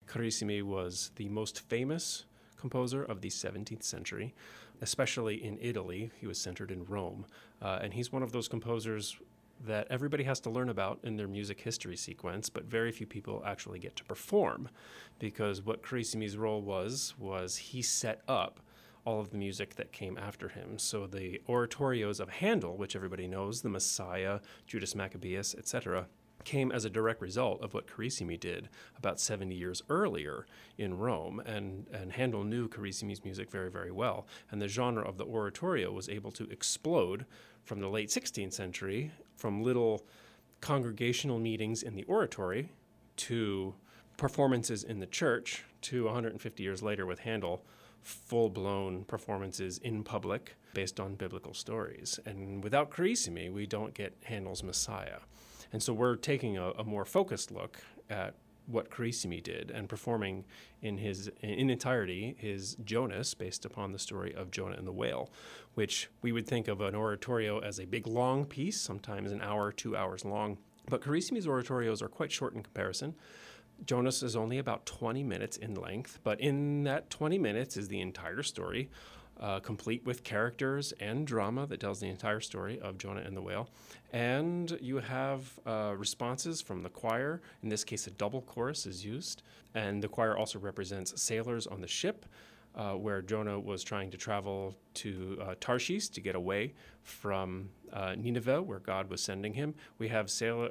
Carissimi was the most famous composer of the 17th century, especially in Italy. He was centered in Rome. And he's one of those composers that everybody has to learn about in their music history sequence, but very few people actually get to perform, because what Carissimi's role was he set up all of the music that came after him. So the oratorios of Handel, which everybody knows, the Messiah, Judas Maccabeus, etc., came as a direct result of what Carissimi did about 70 years earlier in Rome, and Handel knew Carissimi's music very, very well. And the genre of the oratorio was able to explode from the late 16th century, from little congregational meetings in the oratory to performances in the church, to 150 years later with Handel, full-blown performances in public based on biblical stories. And without Carissimi, we don't get Handel's Messiah. And so we're taking a more focused look at what Carissimi did and performing in entirety his Jonas, based upon the story of Jonah and the whale, which we would think of an oratorio as a big long piece, sometimes an hour, 2 hours long. But Carissimi's oratorios are quite short in comparison. Jonas is only about 20 minutes in length, but in that 20 minutes is the entire story, complete with characters and drama that tells the entire story of Jonah and the whale. And you have responses from the choir. In this case, a double chorus is used. And the choir also represents sailors on the ship, where Jonah was trying to travel to Tarshish to get away from Nineveh, where God was sending him. We have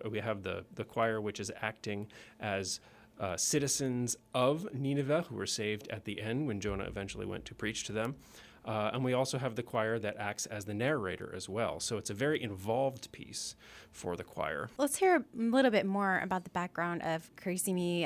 the choir, which is acting as citizens of Nineveh who were saved at the end when Jonah eventually went to preach to them. And we also have the choir that acts as the narrator as well. So it's a very involved piece for the choir. Let's hear a little bit more about the background of Carissimi,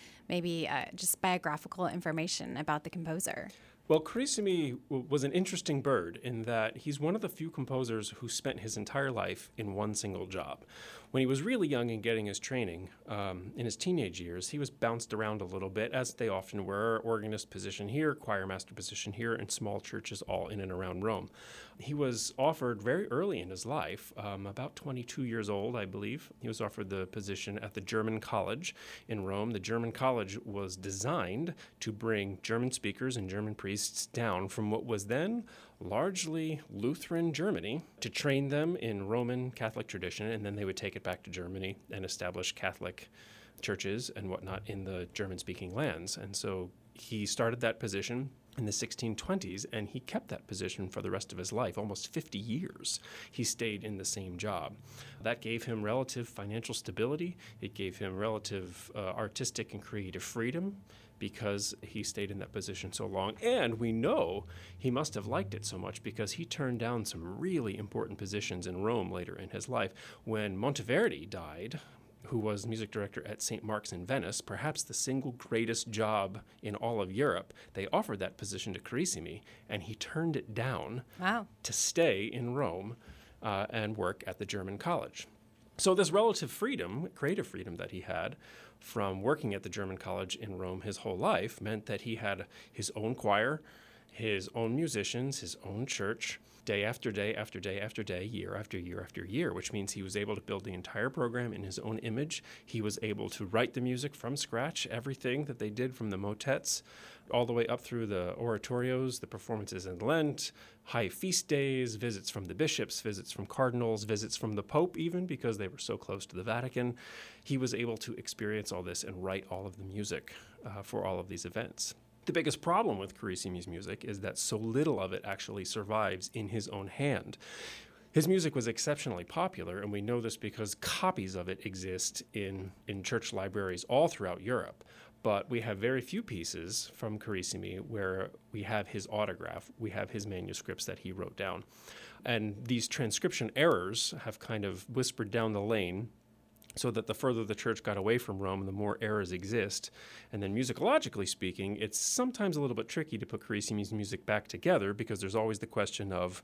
maybe just biographical information about the composer. Well, Carissimi was an interesting bird in that he's one of the few composers who spent his entire life in one single job. When he was really young and getting his training, in his teenage years, he was bounced around a little bit, as they often were, organist position here, choir master position here, in small churches all in and around Rome. He was offered very early in his life, about 22 years old, I believe. He was offered the position at the German College in Rome. The German College was designed to bring German speakers and German priests down from what was then largely Lutheran Germany to train them in Roman Catholic tradition, and then they would take it back to Germany and establish Catholic churches and whatnot in the German-speaking lands. And so he started that position in the 1620s, and he kept that position for the rest of his life. Almost 50 years he stayed in the same job. That gave him relative financial stability. It gave him relative artistic and creative freedom, because he stayed in that position so long. And we know he must have liked it so much because he turned down some really important positions in Rome later in his life. When Monteverdi died, who was music director at St. Mark's in Venice, perhaps the single greatest job in all of Europe, they offered that position to Carissimi, and he turned it down to stay in Rome and work at the German College. So this relative freedom, creative freedom that he had from working at the German College in Rome his whole life meant that he had his own choir, his own musicians, his own church, day after day after day after day, year after year after year, which means he was able to build the entire program in his own image. He was able to write the music from scratch, everything that they did from the motets all the way up through the oratorios, the performances in Lent, high feast days, visits from the bishops, visits from cardinals, visits from the Pope even, because they were so close to the Vatican. He was able to experience all this and write all of the music for all of these events. The biggest problem with Carissimi's music is that so little of it actually survives in his own hand. His music was exceptionally popular, and we know this because copies of it exist in church libraries all throughout Europe. But we have very few pieces from Carissimi where we have his autograph, we have his manuscripts that he wrote down. And these transcription errors have kind of whispered down the lane, so that the further the church got away from Rome, the more errors exist. And then musicologically speaking, it's sometimes a little bit tricky to put Carissimi's music back together, because there's always the question of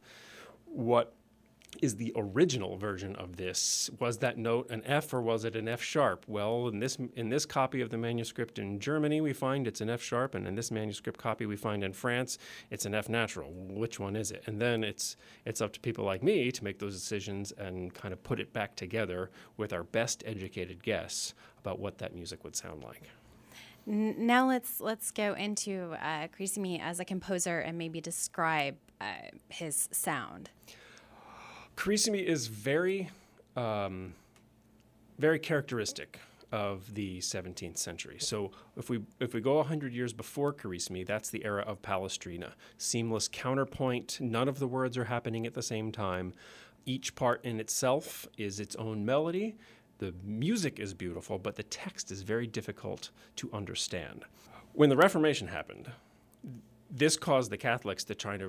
what is the original version of this? Was that note an F or was it an F sharp? Well, in this copy of the manuscript in Germany, we find it's an F sharp, and in this manuscript copy we find in France, it's an F natural. Which one is it? And then it's up to people like me to make those decisions and kind of put it back together with our best educated guess about what that music would sound like. Now let's go into Carissimi as a composer and maybe describe his sound. Carissimi is very characteristic of the 17th century. So if we go 100 years before Carissimi, that's the era of Palestrina. Seamless counterpoint, none of the words are happening at the same time. Each part in itself is its own melody. The music is beautiful, but the text is very difficult to understand. When the Reformation happened, this caused the Catholics to try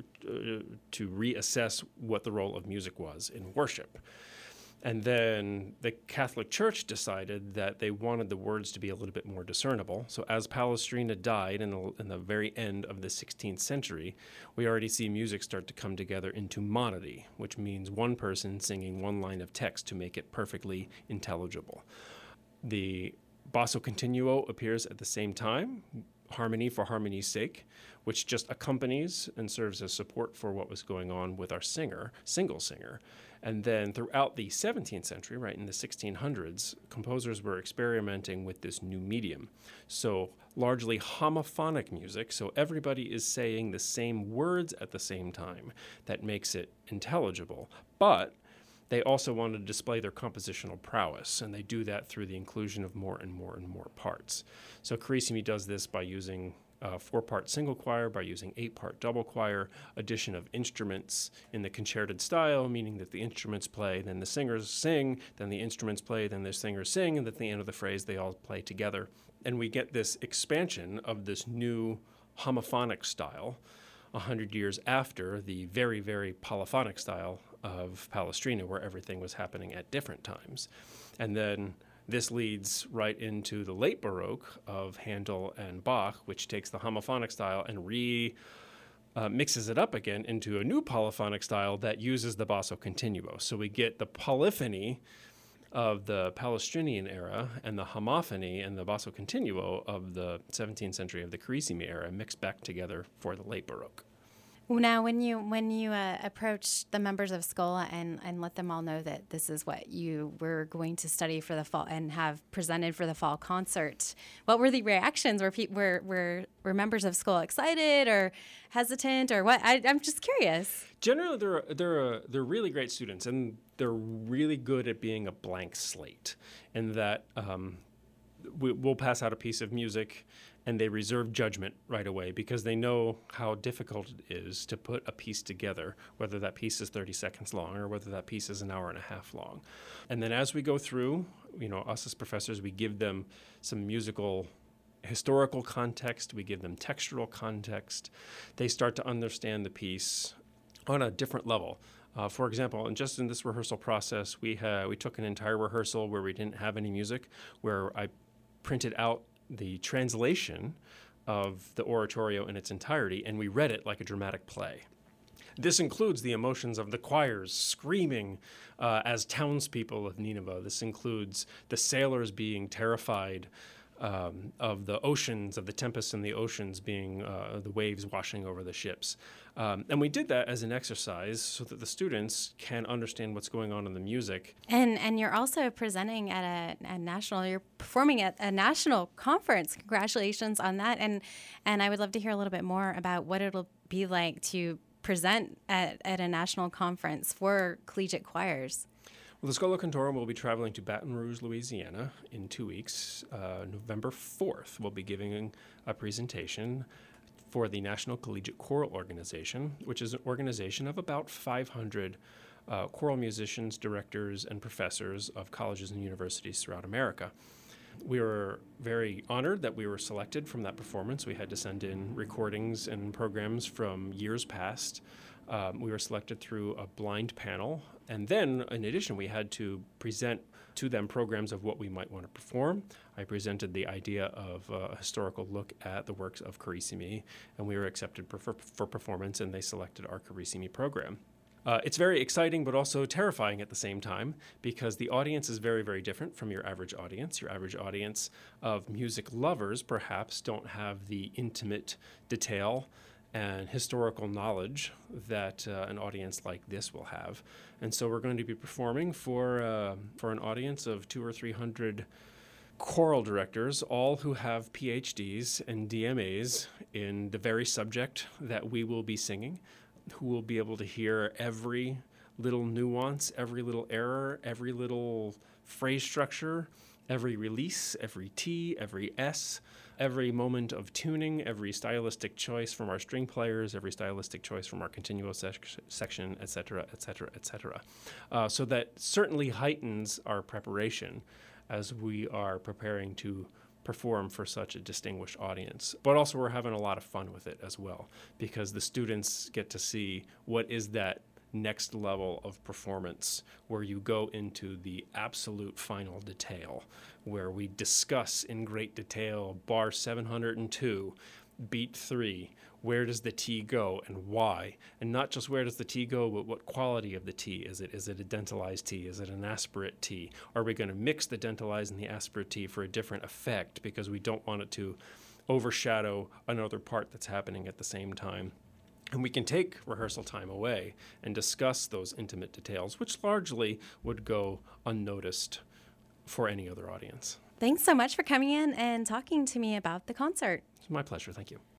to reassess what the role of music was in worship. And then the Catholic Church decided that they wanted the words to be a little bit more discernible. So as Palestrina died in the very end of the 16th century, we already see music start to come together into monody, which means one person singing one line of text to make it perfectly intelligible. The basso continuo appears at the same time, harmony for harmony's sake, which just accompanies and serves as support for what was going on with our single singer. And then throughout the 17th century, right in the 1600s, composers were experimenting with this new medium. So largely homophonic music, so everybody is saying the same words at the same time. That makes it intelligible. But they also wanted to display their compositional prowess, and they do that through the inclusion of more and more and more parts. So Carissimi does this by using 4-part single choir, by using 8-part double choir, addition of instruments in the concerted style, meaning that the instruments play, then the singers sing, then the instruments play, then the singers sing, and at the end of the phrase they all play together. And we get this expansion of this new homophonic style 100 years after the very, very polyphonic style of Palestrina, where everything was happening at different times. And then this leads right into the late Baroque of Handel and Bach, which takes the homophonic style and mixes it up again into a new polyphonic style that uses the basso continuo. So we get the polyphony of the Palestrinian era and the homophony and the basso continuo of the 17th century of the Carissimi era mixed back together for the late Baroque. Now, when you approached the members of Schola and let them all know that this is what you were going to study for the fall and have presented for the fall concert, what were the reactions? Were members of Schola excited or hesitant or what? I'm just curious. Generally, they're really great students, and they're really good at being a blank slate. In that we'll pass out a piece of music, and they reserve judgment right away because they know how difficult it is to put a piece together, whether that piece is 30 seconds long or whether that piece is an hour and a half long. And then as we go through, us as professors, we give them some musical historical context, we give them textural context. They start to understand the piece on a different level. For example, and just in this rehearsal process, we took an entire rehearsal where we didn't have any music, where I printed out the translation of the oratorio in its entirety, and we read it like a dramatic play. This includes the emotions of the choirs screaming as townspeople of Nineveh. This includes the sailors being terrified of the oceans, of the tempests in the oceans being the waves washing over the ships. And we did that as an exercise so that the students can understand what's going on in the music. And you're also presenting at you're performing at a national conference. Congratulations on that. And I would love to hear a little bit more about what it'll be like to present at a national conference for collegiate choirs. Well, the Schola Cantorum will be traveling to Baton Rouge, Louisiana in 2 weeks. November 4th, we'll be giving a presentation for the National Collegiate Choral Organization, which is an organization of about 500 choral musicians, directors, and professors of colleges and universities throughout America. We were very honored that we were selected from that performance. We had to send in recordings and programs from years past. We were selected through a blind panel. And then, in addition, we had to present to them programs of what we might want to perform. I presented the idea of a historical look at the works of Carissimi, and we were accepted for performance, and they selected our Carissimi program. It's very exciting, but also terrifying at the same time, because the audience is very, very different from your average audience. Your average audience of music lovers, perhaps, don't have the intimate detail and historical knowledge that an audience like this will have. And so we're going to be performing for an audience of 200 or 300 choral directors, all who have PhDs and DMAs in the very subject that we will be singing, who will be able to hear every little nuance, every little error, every little phrase structure, every release, every T, every S, every moment of tuning, every stylistic choice from our string players, every stylistic choice from our continuo section, et cetera, et cetera, et cetera. So that certainly heightens our preparation as we are preparing to perform for such a distinguished audience. But also we're having a lot of fun with it as well, because the students get to see what is that next level of performance where you go into the absolute final detail, where we discuss in great detail bar 702, beat 3, where does the T go and why? And not just where does the T go, but what quality of the T is it? Is it a dentalized T? Is it an aspirate T? Are we going to mix the dentalized and the aspirate T for a different effect because we don't want it to overshadow another part that's happening at the same time? And we can take rehearsal time away and discuss those intimate details, which largely would go unnoticed for any other audience. Thanks so much for coming in and talking to me about the concert. It's my pleasure. Thank you.